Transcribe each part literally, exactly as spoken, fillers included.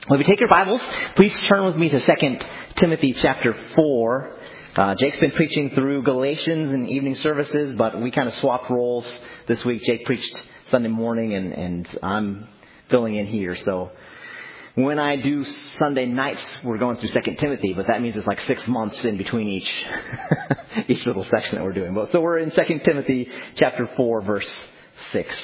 Well, if you take your Bibles, please turn with me to Second Timothy chapter four. Uh, Jake's been preaching through Galatians in evening services, but we kind of swapped roles this week. Jake preached Sunday morning, and, and I'm filling in here. So when I do Sunday nights, we're going through Second Timothy, but that means it's like six months in between each each little section that we're doing. So we're in Second Timothy chapter four, verse six.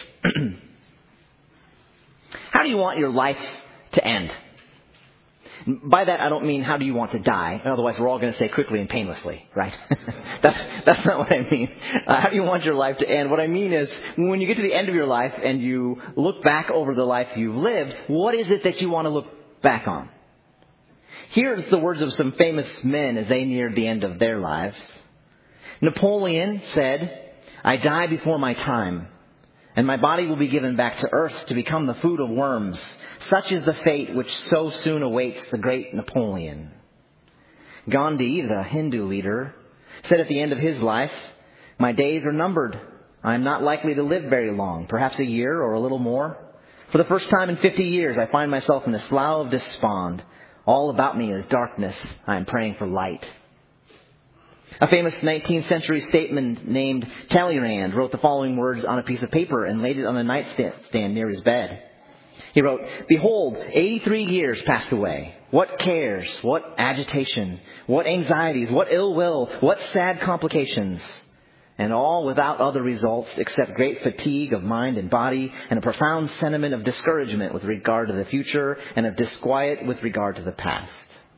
How do you want your life to end? By that, I don't mean how do you want to die. Otherwise, we're all going to say quickly and painlessly, right? that's, that's not what I mean. Uh, how do you want your life to end? What I mean is, when you get to the end of your life and you look back over the life you've lived, what is it that you want to look back on? Here's the words of some famous men as they neared the end of their lives. Napoleon said, "I die before my time, and my body will be given back to earth to become the food of worms. Such is the fate which so soon awaits the great Napoleon." Gandhi, the Hindu leader, said at the end of his life, "My days are numbered. I am not likely to live very long, perhaps a year or a little more. For the first time in fifty years, I find myself in a slough of despond. All about me is darkness. I am praying for light." A famous nineteenth century statesman named Talleyrand wrote the following words on a piece of paper and laid it on a nightstand near his bed. He wrote, "Behold, eighty-three years passed away. What cares, what agitation, what anxieties, what ill will, what sad complications, and all without other results except great fatigue of mind and body and a profound sentiment of discouragement with regard to the future and of disquiet with regard to the past."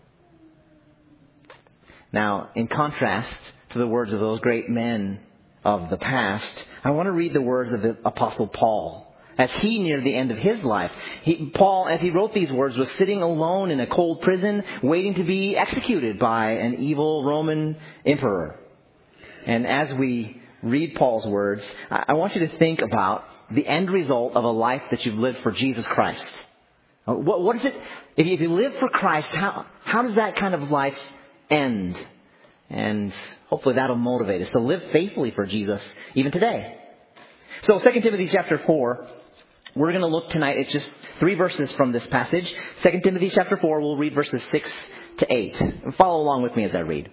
Now, in contrast to the words of those great men of the past, I want to read the words of the Apostle Paul. As he neared the end of his life, he, Paul, as he wrote these words, was sitting alone in a cold prison, waiting to be executed by an evil Roman emperor. And as we read Paul's words, I, I want you to think about the end result of a life that you've lived for Jesus Christ. What, what is it? If you, if you live for Christ, how, how does that kind of life end? And hopefully that'll motivate us to live faithfully for Jesus even today. So Second Timothy chapter four, we're going to look tonight at just three verses from this passage. Second Timothy chapter four, we'll read verses six to eight. And follow along with me as I read.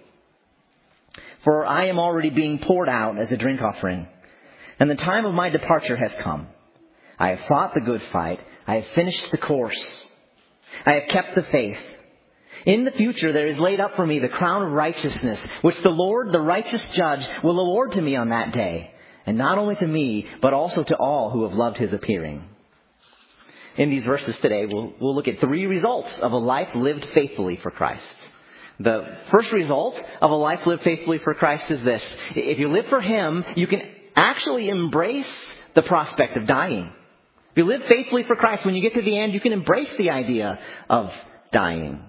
"For I am already being poured out as a drink offering, and the time of my departure has come. I have fought the good fight. I have finished the course. I have kept the faith. In the future there is laid up for me the crown of righteousness, which the Lord, the righteous judge, will award to me on that day. And not only to me, but also to all who have loved his appearing." In these verses today, we'll, we'll look at three results of a life lived faithfully for Christ. The first result of a life lived faithfully for Christ is this. If you live for him, you can actually embrace the prospect of dying. If you live faithfully for Christ, when you get to the end, you can embrace the idea of dying.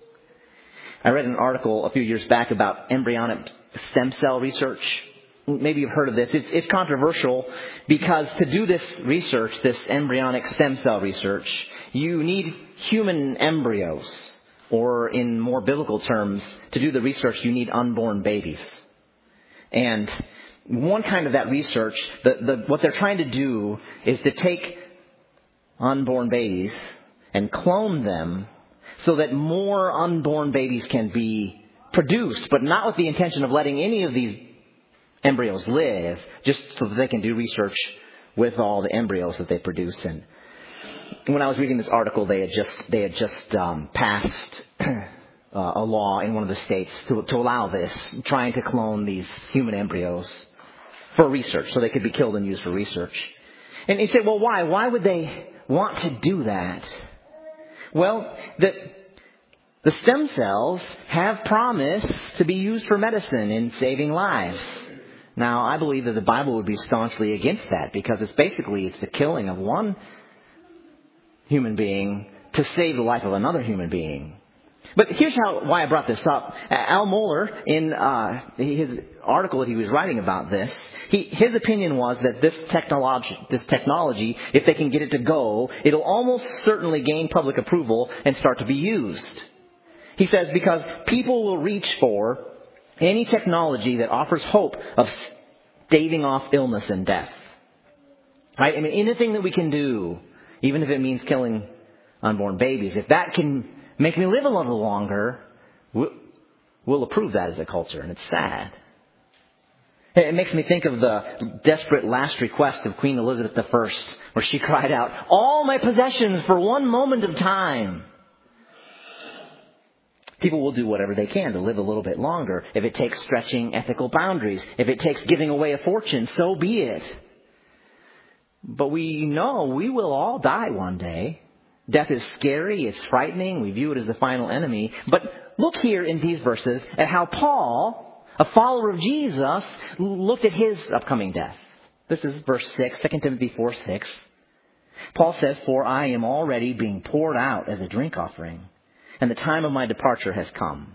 I read an article a few years back about embryonic stem cell research. Maybe you've heard of this. It's, it's controversial because to do this research, this embryonic stem cell research, you need human embryos. Or in more biblical terms, to do the research, you need unborn babies. And one kind of that research, the, the, what they're trying to do is to take unborn babies and clone them so that more unborn babies can be produced, but not with the intention of letting any of these embryos live, just so that they can do research with all the embryos that they produce. And when I was reading this article, they had just they had just um, passed uh, a law in one of the states to, to allow this, trying to clone these human embryos for research, so they could be killed and used for research. And you say, well, why? Why would they want to do that? Well, the the stem cells have promised to be used for medicine in saving lives. Now, I believe that the Bible would be staunchly against that, because it's basically it's the killing of one human being to save the life of another human being. But here's how why I brought this up. Al Mohler, in uh, his article that he was writing about this, he, his opinion was that this technology, this technology, if they can get it to go, it'll almost certainly gain public approval and start to be used. He says because people will reach for any technology that offers hope of staving off illness and death. Right? I mean, anything that we can do, even if it means killing unborn babies. If that can make me live a little longer, we'll, we'll approve that as a culture, and it's sad. It makes me think of the desperate last request of Queen Elizabeth the First, where she cried out, "All my possessions for one moment of time." People will do whatever they can to live a little bit longer. If it takes stretching ethical boundaries, if it takes giving away a fortune, so be it. But we know we will all die one day. Death is scary, it's frightening, we view it as the final enemy. But look here in these verses at how Paul, a follower of Jesus, looked at his upcoming death. This is verse six, Second Timothy four six. Paul says, "For I am already being poured out as a drink offering, and the time of my departure has come."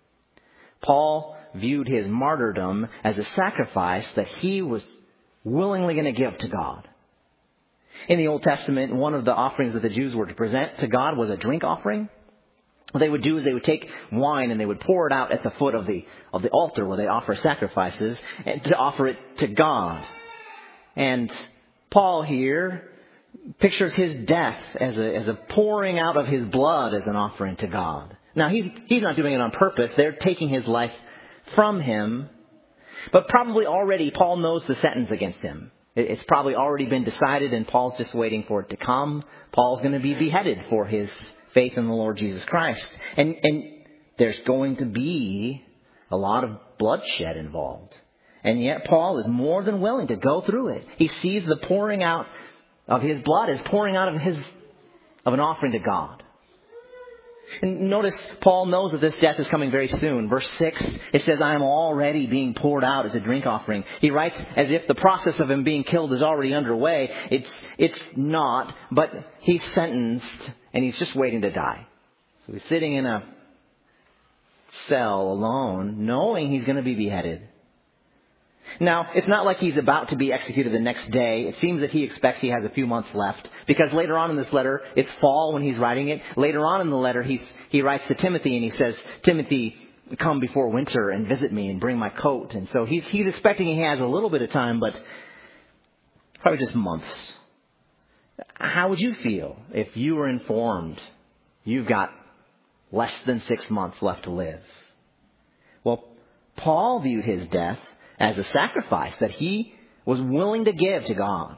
Paul viewed his martyrdom as a sacrifice that he was willingly going to give to God. In the Old Testament, one of the offerings that the Jews were to present to God was a drink offering. What they would do is they would take wine and they would pour it out at the foot of the of the altar where they offer sacrifices, and to offer it to God. And Paul here pictures his death as a as a pouring out of his blood as an offering to God. Now, he's he's not doing it on purpose. They're taking his life from him. But probably already Paul knows the sentence against him. It's probably already been decided, and Paul's just waiting for it to come. Paul's going to be beheaded for his faith in the Lord Jesus Christ. And, and there's going to be a lot of bloodshed involved. And yet Paul is more than willing to go through it. He sees the pouring out of his blood as pouring out of his of an offering to God. And notice Paul knows that this death is coming very soon. Verse six, it says, "I am already being poured out as a drink offering." He writes as if the process of him being killed is already underway. It's it's not, but he's sentenced and he's just waiting to die. So he's sitting in a cell alone, knowing he's going to be beheaded. Now, it's not like he's about to be executed the next day. It seems that he expects he has a few months left. Because later on in this letter, it's fall when he's writing it. Later on in the letter, he's, he writes to Timothy and he says, "Timothy, come before winter and visit me and bring my coat." And so he's, he's expecting he has a little bit of time, but probably just months. How would you feel if you were informed you've got less than six months left to live? Well, Paul viewed his death as a sacrifice that he was willing to give to God.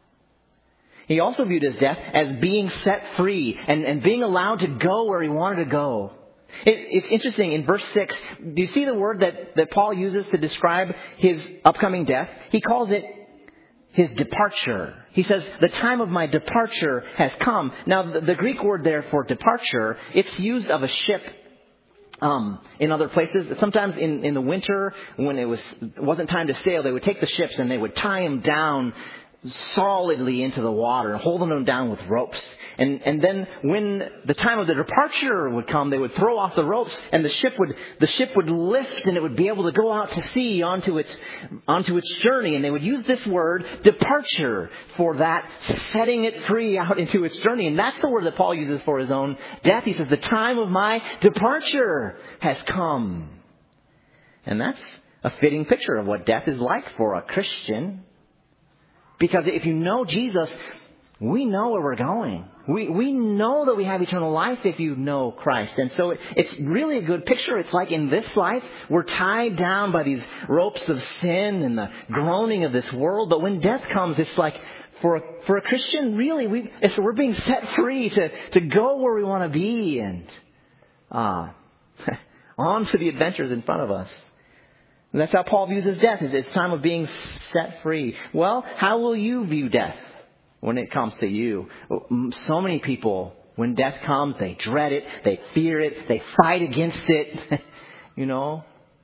He also viewed his death as being set free and, and being allowed to go where he wanted to go. It, it's interesting, in verse six, do you see the word that, that Paul uses to describe his upcoming death? He calls it his departure. He says, "The time of my departure has come." Now, the, the Greek word there for departure, it's used of a ship Um, in other places. Sometimes in, in the winter, when it was it wasn't time to sail, they would take the ships and they would tie them down solidly into the water, holding them down with ropes. And and then when the time of the departure would come, they would throw off the ropes, and the ship would the ship would lift, and it would be able to go out to sea onto its onto its journey. And they would use this word departure for that, setting it free out into its journey. And that's the word that Paul uses for his own death. He says, "The time of my departure has come." And that's a fitting picture of what death is like for a Christian. Because if you know Jesus, we know where we're going. We we know that we have eternal life if you know Christ. And so it, it's really a good picture. It's like in this life, we're tied down by these ropes of sin and the groaning of this world. But when death comes, it's like for a, for a Christian, really, we it's, we're being set free to, to go where we want to be and uh, on to the adventures in front of us. And that's how Paul views his death. It's time of being set free. Well, how will you view death when it comes to you? So many people, when death comes, they dread it, they fear it, they fight against it. You know?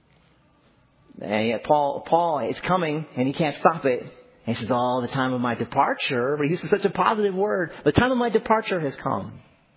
And yet Paul, Paul is coming and he can't stop it. And he says, "Oh, the time of my departure." But he uses such a positive word. "The time of my departure has come."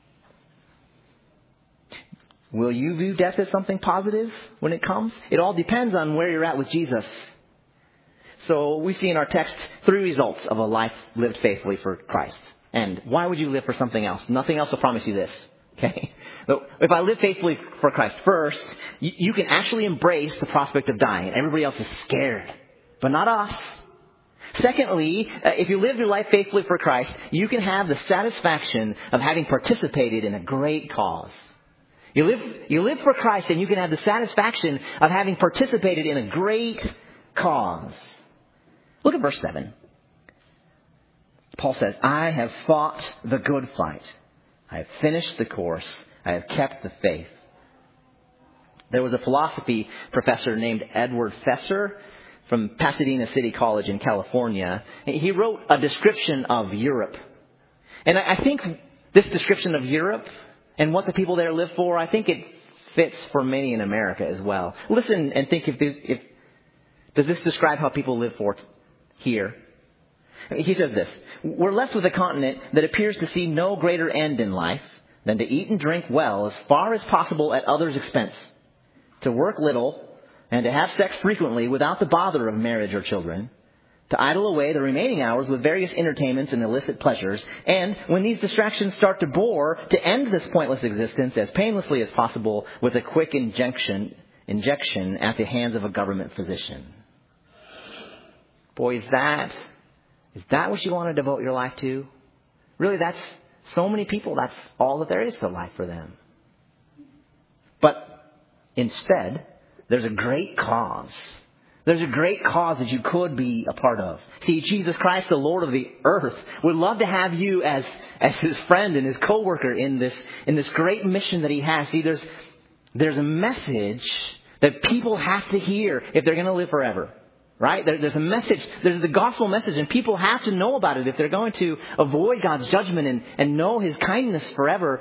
Will you view death as something positive when it comes? It all depends on where you're at with Jesus. So we see in our text three results of a life lived faithfully for Christ. And why would you live for something else? Nothing else will promise you this. Okay? So if I live faithfully for Christ, first, you, you can actually embrace the prospect of dying. Everybody else is scared, but not us. Secondly, uh, if you live your life faithfully for Christ, you can have the satisfaction of having participated in a great cause. You live, you live for Christ and you can have the satisfaction of having participated in a great cause. Look at verse seven. Paul says, I have fought the good fight. I have finished the course. I have kept the faith. There was a philosophy professor named Edward Fesser from Pasadena City College in California. He wrote a description of Europe. And I think this description of Europe and what the people there live for, I think it fits for many in America as well. Listen and think if this, if does this describe how people live for here? He says this, we're left with a continent that appears to see no greater end in life than to eat and drink well as far as possible at others' expense, to work little, and to have sex frequently without the bother of marriage or children, to idle away the remaining hours with various entertainments and illicit pleasures, and when these distractions start to bore, to end this pointless existence as painlessly as possible with a quick injection, injection at the hands of a government physician. Boy, is that... Is that what you want to devote your life to? Really, that's so many people, that's all that there is to life for them. But instead, there's a great cause. There's a great cause that you could be a part of. See, Jesus Christ, the Lord of the earth, would love to have you as, as his friend and his co-worker in this, in this great mission that he has. See, there's, there's a message that people have to hear if they're going to live forever. Right? There, there's a message, there's the gospel message, and people have to know about it if they're going to avoid God's judgment and, and know his kindness forever.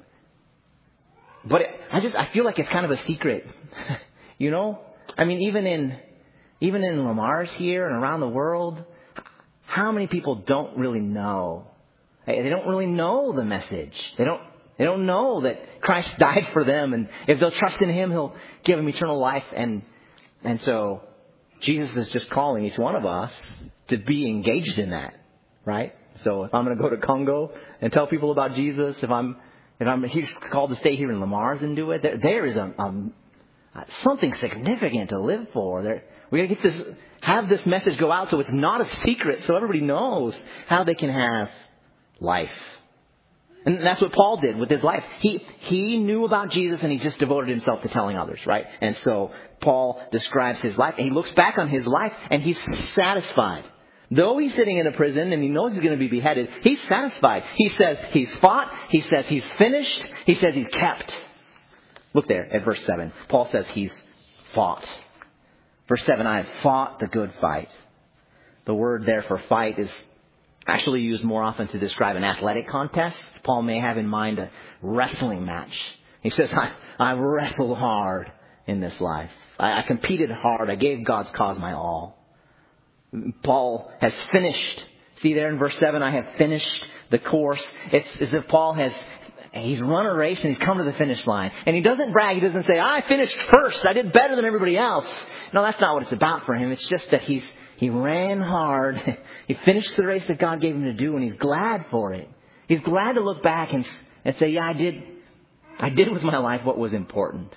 But it, I just, I feel like it's kind of a secret. You know? I mean, even in, even in Lamar's here and around the world, how many people don't really know? They don't really know the message. They don't, they don't know that Christ died for them, and if they'll trust in him, he'll give them eternal life. And, and so, Jesus is just calling each one of us to be engaged in that, right? So if I'm going to go to Congo and tell people about Jesus, if I'm if I'm he's called to stay here in Lamar's and do it, there, there is a, a something significant to live for. There, we got to get this, have this message go out so it's not a secret, so everybody knows how they can have life. And that's what Paul did with his life. He he knew about Jesus and he just devoted himself to telling others, right? And so Paul describes his life and he looks back on his life and he's satisfied. Though he's sitting in a prison and he knows he's going to be beheaded, he's satisfied. He says he's fought. He says he's finished. He says he's kept. Look there at verse seven. Paul says he's fought. Verse seven, I have fought the good fight. The word there for fight is actually used more often to describe an athletic contest. Paul may have in mind a wrestling match. He says, I, I wrestled hard in this life. I, I competed hard. I gave God's cause my all. Paul has finished. See there in verse seven, I have finished the course. It's as if Paul has, he's run a race and he's come to the finish line. And he doesn't brag. He doesn't say, I finished first. I did better than everybody else. No, that's not what it's about for him. It's just that he's He ran hard. He finished the race that God gave him to do, and he's glad for it. He's glad to look back and, and say, yeah, I did, I did with my life what was important.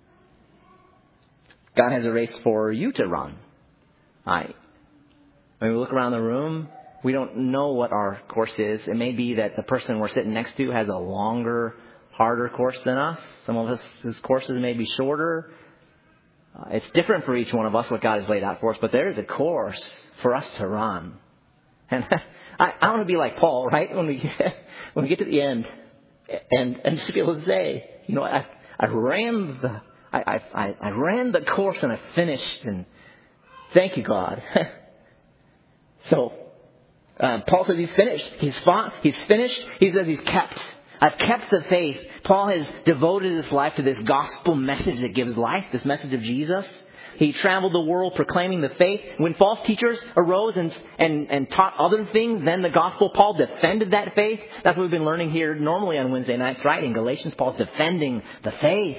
God has a race for you to run. I, when we look around the room, we don't know what our course is. It may be that the person we're sitting next to has a longer, harder course than us. Some of us, his courses may be shorter. Uh, it's different for each one of us what God has laid out for us, but there is a course for us to run. And I, I want to be like Paul, right? When we get, when we get to the end, and and just be able to say, you know, I I ran the I I I ran the course and I finished, and thank you, God. So uh, Paul says he's finished. He's fought. He's finished. He says he's kept. I've kept the faith. Paul has devoted his life to this gospel message that gives life, this message of Jesus. He traveled the world proclaiming the faith. When false teachers arose and, and, and taught other things than the gospel, Paul defended that faith. That's what we've been learning here normally on Wednesday nights, right? In Galatians, Paul's defending the faith.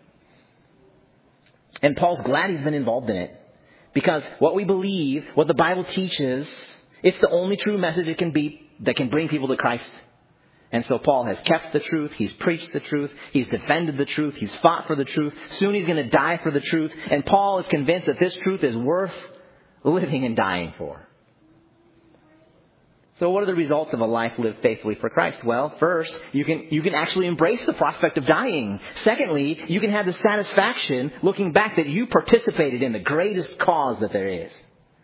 And Paul's glad he's been involved in it. Because what we believe, what the Bible teaches, it's the only true message it can be that can bring people to Christ. And so Paul has kept the truth. He's preached the truth. He's defended the truth. He's fought for the truth. Soon he's going to die for the truth. And Paul is convinced that this truth is worth living and dying for. So what are the results of a life lived faithfully for Christ? Well, first, you can, you can actually embrace the prospect of dying. Secondly, you can have the satisfaction looking back that you participated in the greatest cause that there is.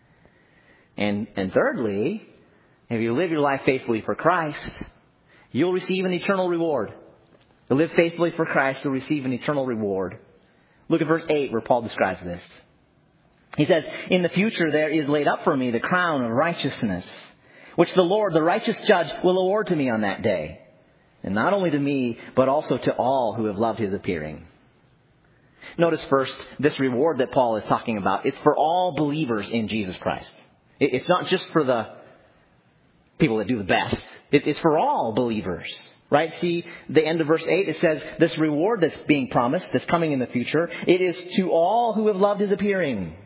And, and thirdly, if you live your life faithfully for Christ, you'll receive an eternal reward. To live faithfully for Christ, you'll receive an eternal reward. Look at verse eight where Paul describes this. He says, in the future there is laid up for me the crown of righteousness, which the Lord, the righteous judge, will award to me on that day. And not only to me, but also to all who have loved his appearing. Notice first, this reward that Paul is talking about, it's for all believers in Jesus Christ. It's not just for the people that do the best. It's for all believers. Right? See, the end of verse eight, it says, this reward that's being promised, that's coming in the future, it is to all who have loved his appearing.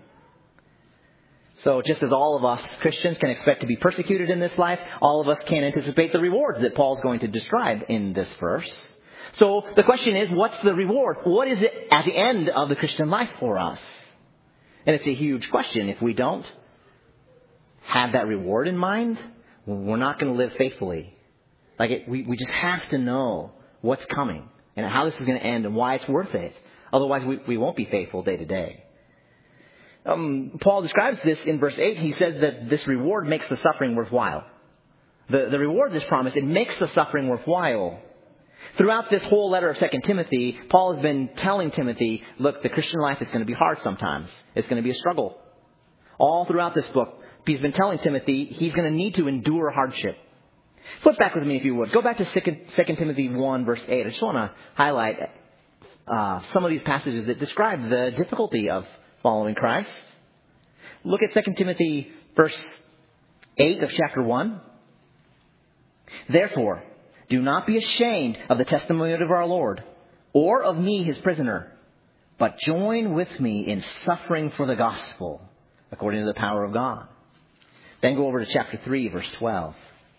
So just as all of us Christians can expect to be persecuted in this life, all of us can anticipate the rewards that Paul's going to describe in this verse. So the question is, what's the reward? What is it at the end of the Christian life for us? And it's a huge question. If we don't have that reward in mind, we're not going to live faithfully. Like it, we, we just have to know what's coming and how this is going to end and why it's worth it. Otherwise, we, we won't be faithful day to day. Um, Paul describes this in verse eight. He says that this reward makes the suffering worthwhile. The, the reward that's promised, it makes the suffering worthwhile. Throughout this whole letter of Second Timothy, Paul has been telling Timothy, look, the Christian life is going to be hard sometimes. It's going to be a struggle. All throughout this book, he's been telling Timothy he's going to need to endure hardship. Flip back with me if you would. Go back to Second Timothy one, verse eight. I just want to highlight uh, some of these passages that describe the difficulty of following Christ. Look at Second Timothy verse eight of chapter one. Therefore, do not be ashamed of the testimony of our Lord, or of me, his prisoner, but join with me in suffering for the gospel, according to the power of God. Then go over to chapter three, verse twelve.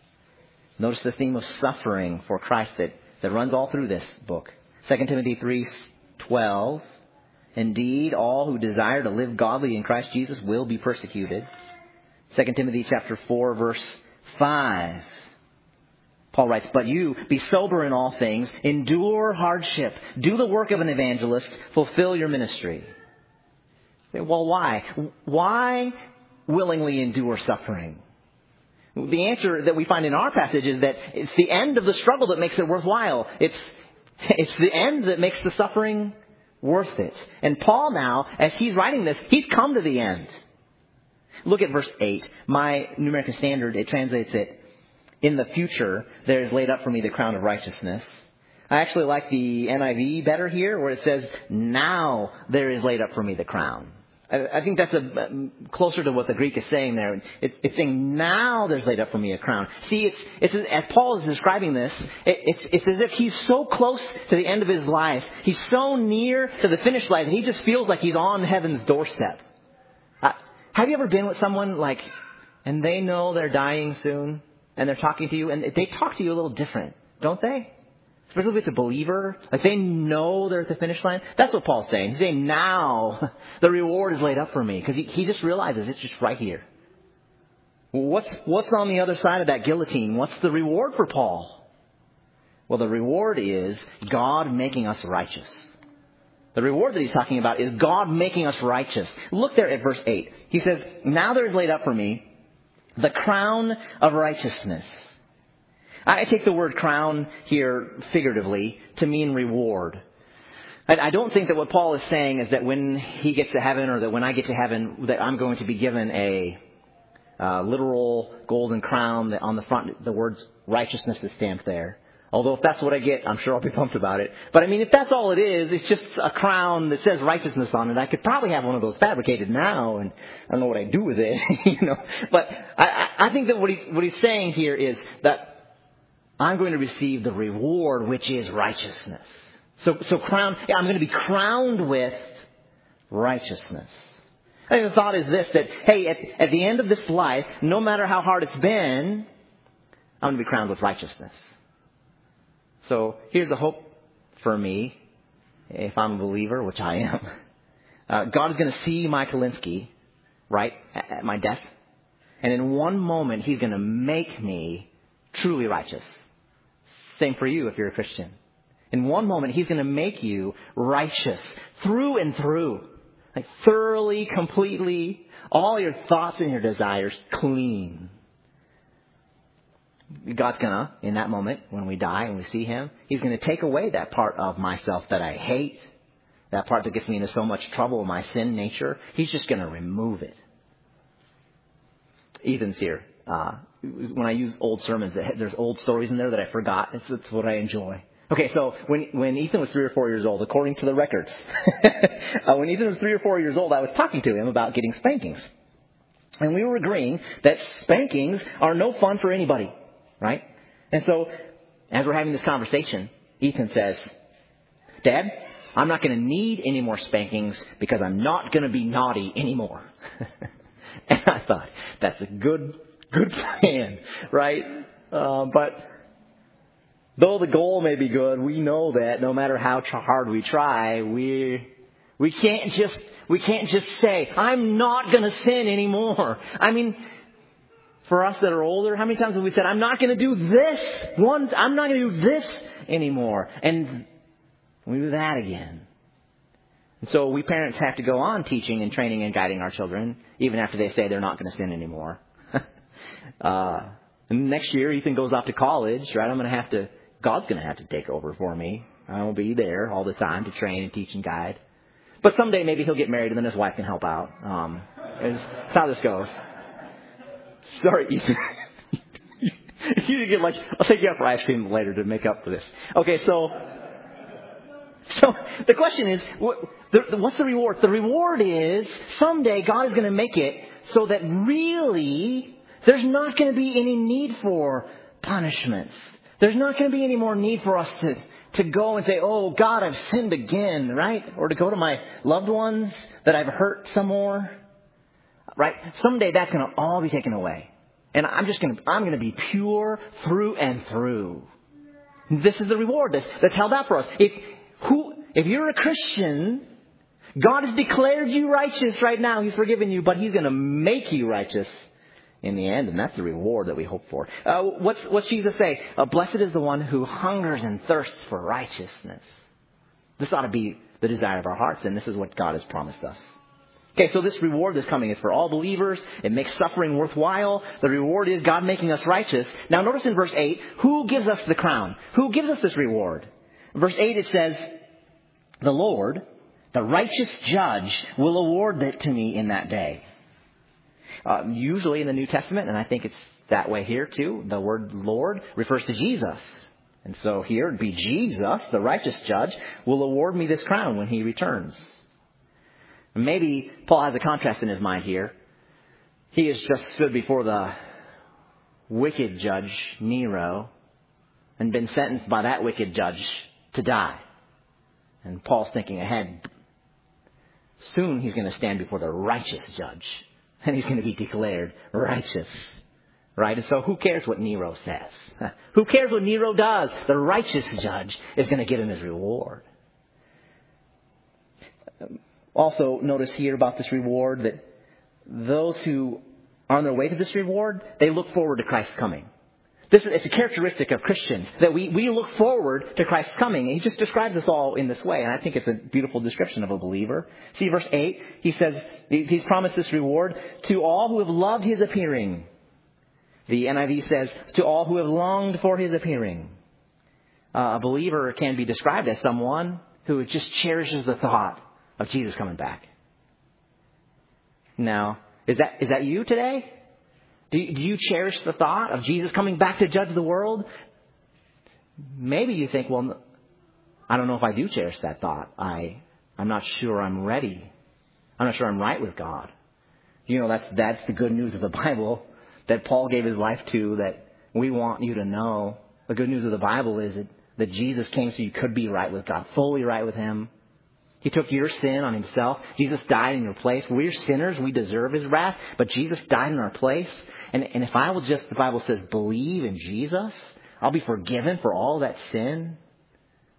Notice the theme of suffering for Christ that, that runs all through this book. Second Timothy three twelve. Indeed, all who desire to live godly in Christ Jesus will be persecuted. Second Timothy chapter four, verse five. Paul writes, but you, be sober in all things, endure hardship, do the work of an evangelist, fulfill your ministry. Well, why? Why willingly endure suffering? The answer that we find in our passage is that it's the end of the struggle that makes it worthwhile. It's, it's the end that makes the suffering worth it. And Paul now, as he's writing this, he's come to the end. Look at verse eight. My New American Standard, it translates it, in the future, there is laid up for me the crown of righteousness. I actually like the N I V better here, where it says, now there is laid up for me the crown. I think that's a, closer to what the Greek is saying there. It's, it's saying, now there's laid up for me a crown. See, it's, it's as Paul is describing this, it, it's, it's as if he's so close to the end of his life. He's so near to the finish line that he just feels like he's on heaven's doorstep. Uh, have you ever been with someone like, and they know they're dying soon, and they're talking to you, and they talk to you a little different, don't they? Especially if it's a believer. Like they know they're at the finish line. That's what Paul's saying. He's saying now the reward is laid up for me. Because he, he just realizes it's just right here. What's, what's on the other side of that guillotine? What's the reward for Paul? Well, the reward is God making us righteous. The reward that he's talking about is God making us righteous. Look there at verse eight. He says, now there is laid up for me the crown of righteousness. I take the word crown here figuratively to mean reward. I don't think that what Paul is saying is that when he gets to heaven or that when I get to heaven that I'm going to be given a uh, literal golden crown that on the front the words righteousness is stamped there. Although if that's what I get, I'm sure I'll be pumped about it. But I mean, if that's all it is, it's just a crown that says righteousness on it. I could probably have one of those fabricated now, and I don't know what I do with it, you know. But I, I think that what he's, what he's saying here is that I'm going to receive the reward, which is righteousness. So, so crown, I'm going to be crowned with righteousness. I think the thought is this, that, hey, at, at the end of this life, no matter how hard it's been, I'm going to be crowned with righteousness. So here's the hope for me, if I'm a believer, which I am. Uh, God is going to see my Kalinsky, right, at, at my death. And in one moment, he's going to make me truly righteous. Same for you if you're a Christian. In one moment, he's going to make you righteous through and through. Like thoroughly, completely, all your thoughts and your desires clean. God's going to, in that moment, when we die and we see him, he's going to take away that part of myself that I hate, that part that gets me into so much trouble, my sin nature. He's just going to remove it. Ethan's here. Uh, when I use old sermons, there's old stories in there that I forgot. It's, it's what I enjoy. Okay, so when when Ethan was three or four years old, according to the records, uh, when Ethan was three or four years old, I was talking to him about getting spankings. And we were agreeing that spankings are no fun for anybody, right? And so, as we're having this conversation, Ethan says, Dad, I'm not going to need any more spankings because I'm not going to be naughty anymore. And I thought, that's a good, good plan, right? Uh, but though the goal may be good, we know that no matter how hard we try, we we can't just we can't just say, I'm not going to sin anymore. I mean, for us that are older, how many times have we said, I'm not going to do this one, I'm not going to do this anymore, and we do that again. And so we parents have to go on teaching and training and guiding our children, even after they say they're not going to sin anymore. uh, and next year, Ethan goes off to college, right? I'm going to have to, God's going to have to take over for me. I won't be there all the time to train and teach and guide. But someday maybe he'll get married and then his wife can help out. Um, that's how this goes. Sorry, Ethan. You get like, I'll take you out for ice cream later to make up for this. Okay, so... So the question is, what's the reward? The reward is someday God is going to make it so that really there's not going to be any need for punishments. There's not going to be any more need for us to, to go and say, oh, God, I've sinned again, right? Or to go to my loved ones that I've hurt some more, right? Someday that's going to all be taken away. And I'm just going to, I'm going to be pure through and through. This is the reward that's, that's held out for us. If, Who, if you're a Christian, God has declared you righteous right now. He's forgiven you, but he's going to make you righteous in the end. And that's the reward that we hope for. Uh, what's, what's Jesus say? Uh, Blessed is the one who hungers and thirsts for righteousness. This ought to be the desire of our hearts. And this is what God has promised us. Okay, so this reward that's coming is for all believers. It makes suffering worthwhile. The reward is God making us righteous. Now notice in verse eight, who gives us the crown? Who gives us this reward? Verse eight, it says, the Lord, the righteous judge, will award it to me in that day. Uh, usually in the New Testament, and I think it's that way here too, the word Lord refers to Jesus. And so here it'd be Jesus, the righteous judge, will award me this crown when he returns. Maybe Paul has a contrast in his mind here. He has just stood before the wicked judge, Nero, and been sentenced by that wicked judge to die. And Paul's thinking ahead. Soon he's going to stand before the righteous judge. And he's going to be declared righteous. Right? And so who cares what Nero says? Who cares what Nero does? The righteous judge is going to give him his reward. Also, notice here about this reward that those who are on their way to this reward, they look forward to Christ's coming. This is, it's a characteristic of Christians that we, we look forward to Christ's coming. And he just describes us all in this way. And I think it's a beautiful description of a believer. See verse eight, he says, he's promised this reward to all who have loved his appearing. The N I V says, to all who have longed for his appearing. Uh, a believer can be described as someone who just cherishes the thought of Jesus coming back. Now, is that is that you today? Do you, do you cherish the thought of Jesus coming back to judge the world? Maybe you think, well, I don't know if I do cherish that thought. I, I'm not sure I'm ready. I'm not sure I'm right with God. You know, that's that's the good news of the Bible that Paul gave his life to, that we want you to know. The good news of the Bible is that, that Jesus came so you could be right with God, fully right with him. He took your sin on himself. Jesus died in your place. We're sinners. We deserve his wrath. But Jesus died in our place. And, and if I will just, the Bible says, believe in Jesus, I'll be forgiven for all that sin,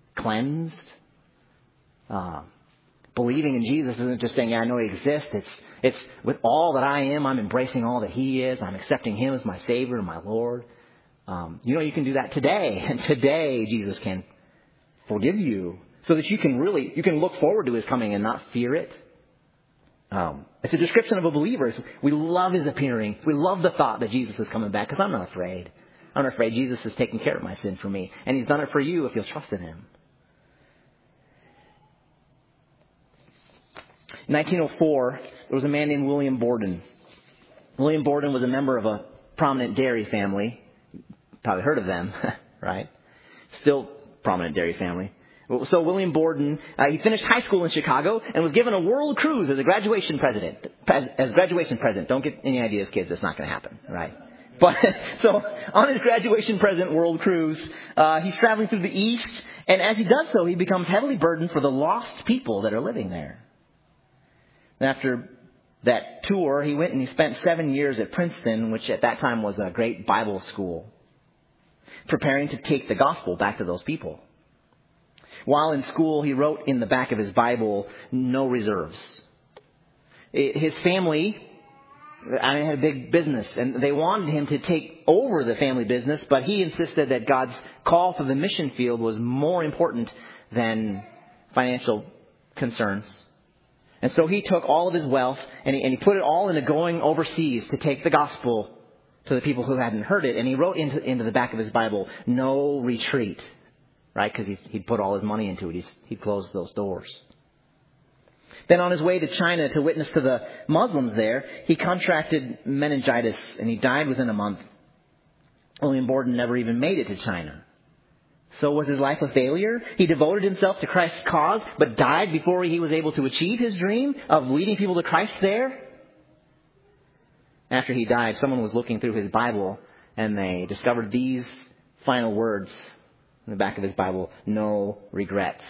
cleansed. Uh, believing in Jesus isn't just saying, yeah, I know he exists. It's, It's with all that I am, I'm embracing all that He is. I'm accepting Him as my Savior and my Lord. Um, you know, you can do that today. And today, Jesus can forgive you so that you can really, you can look forward to His coming and not fear it. Um, it's a description of a believer. We love His appearing. We love the thought that Jesus is coming back because I'm not afraid. I'm not afraid. Jesus is taking care of my sin for me. And He's done it for you if you'll trust in Him. In nineteen oh four, there was a man named William Borden. William Borden was a member of a prominent dairy family. Probably heard of them, right? Still prominent dairy family. So William Borden, uh, he finished high school in Chicago and was given a world cruise as a graduation president. As graduation present. Don't get any ideas, kids. It's not going to happen, right? But so on his graduation present world cruise, uh, he's traveling through the East, and as he does so, he becomes heavily burdened for the lost people that are living there. And after that tour, he went and he spent seven years at Princeton, which at that time was a great Bible school, preparing to take the gospel back to those people. While in school, he wrote in the back of his Bible, "No reserves." It, his family, I mean, had a big business, and they wanted him to take over the family business, but he insisted that God's call for the mission field was more important than financial concerns. And so he took all of his wealth and he, and he put it all into going overseas to take the gospel to the people who hadn't heard it. And he wrote into, into the back of his Bible, "No retreat," right? Because he'd, he'd put all his money into it. He's, he'd closed those doors. Then on his way to China to witness to the Muslims there, he contracted meningitis and he died within a month. William Borden never even made it to China. So was his life a failure? He devoted himself to Christ's cause, but died before he was able to achieve his dream of leading people to Christ there? After he died, someone was looking through his Bible and they discovered these final words in the back of his Bible: "No regrets."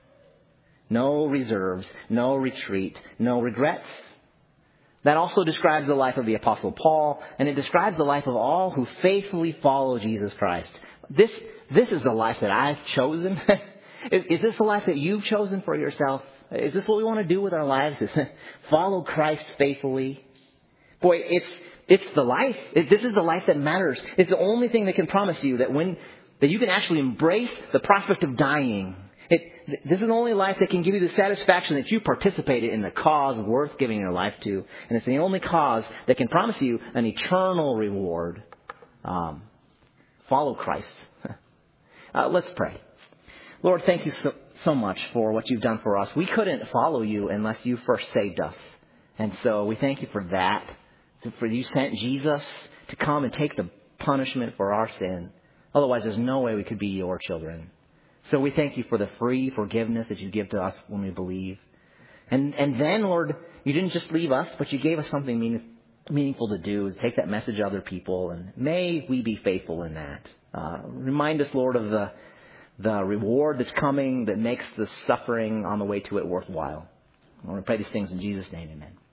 No reserves, no retreat, no regrets. That also describes the life of the Apostle Paul, and it describes the life of all who faithfully follow Jesus Christ. This this is the life that I've chosen. is, is this the life that you've chosen for yourself? Is this what we want to do with our lives? Is follow Christ faithfully? Boy, it's it's the life. It, this is the life that matters. It's the only thing that can promise you that when that you can actually embrace the prospect of dying. It, this is the only life that can give you the satisfaction that you participated in the cause worth giving your life to. And it's the only cause that can promise you an eternal reward. Um, follow Christ. uh, let's pray. Lord, thank you so, so much for what you've done for us. We couldn't follow you unless you first saved us. And so we thank you for that. For you sent Jesus to come and take the punishment for our sin. Otherwise, there's no way we could be your children. So we thank you for the free forgiveness that you give to us when we believe. And and then, Lord, you didn't just leave us, but you gave us something meaning, meaningful to do, is take that message to other people. And may we be faithful in that. Uh, remind us, Lord, of the, the reward that's coming that makes the suffering on the way to it worthwhile. I want to pray these things in Jesus' name, amen.